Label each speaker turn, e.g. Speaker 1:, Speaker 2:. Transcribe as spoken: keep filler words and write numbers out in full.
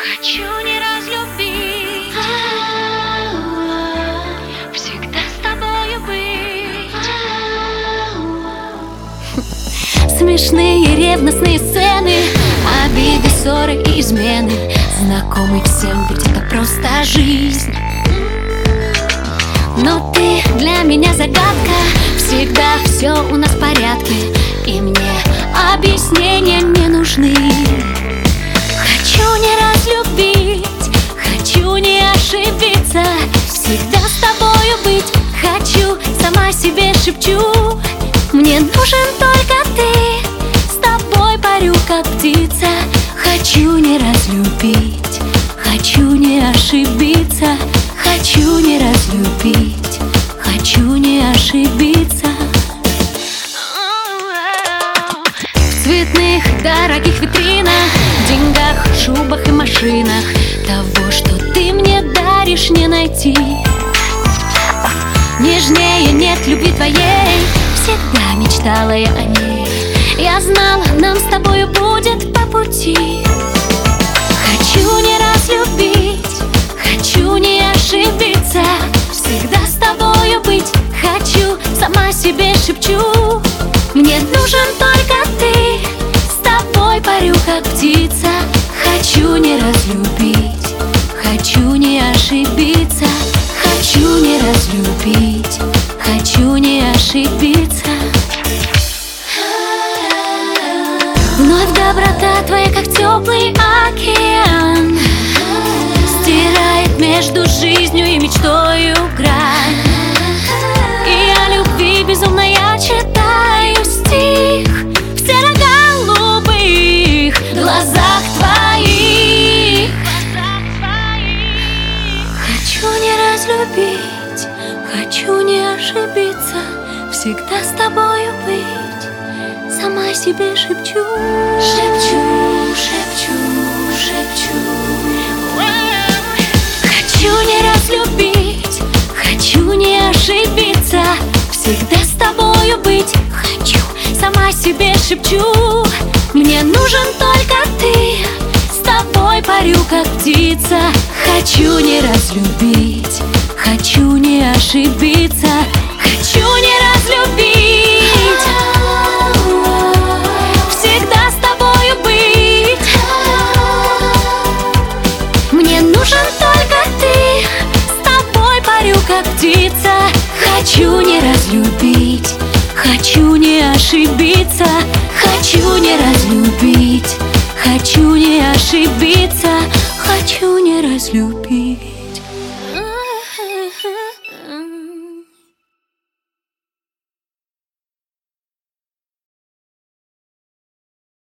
Speaker 1: Хочу не разлюбить, всегда с тобою быть.
Speaker 2: Смешные ревностные сцены, обиды, ссоры и измены, знакомый всем, ведь это просто жизнь. Но ты для меня загадка, всегда все у нас в порядке, и мне объяснения не нужны. Хочу не разлюбить, хочу не ошибиться, всегда с тобою быть. Хочу, сама себе шепчу, мне нужен только ты, с тобой парю как птица. Хочу не разлюбить, хочу не ошибиться, хочу не разлюбить, хочу не ошибиться. В цветных, дорогих витринах, деньгах, шубах и машинах того, что ты мне даришь, не найти. Нежнее нет любви твоей, всегда мечтала я о ней. Я знала, нам с тобою будет по пути. Хочу не разлюбить, хочу не ошибиться, всегда с тобою быть. Хочу, сама себе шепчу, мне нужен только ты, с тобой парю как птица. Хочу не разлюбить, хочу не ошибиться, хочу не разлюбить, хочу не ошибиться. Вновь доброта твоя, как теплый океан, стирает между жизнью и мечтою грань. И о любви безумно я читаю стих в серо-голубых глазах твоих. Хочу не разлюбить, хочу не ошибиться, всегда с тобою быть. Сама себе шепчу, шепчу, шепчу, шепчу. Хочу не разлюбить, хочу не ошибиться, всегда с тобою быть. Хочу, сама себе шепчу, мне нужен только ты, с тобой парю как птица. Хочу не разлюбить, хочу не ошибиться, хочу не разлюбить, всегда с тобою быть. Мне нужен только ты, с тобой парю как птица. Хочу не разлюбить, хочу не ошибиться, хочу не разлюбить, хочу не ошибиться, хочу не разлюбить.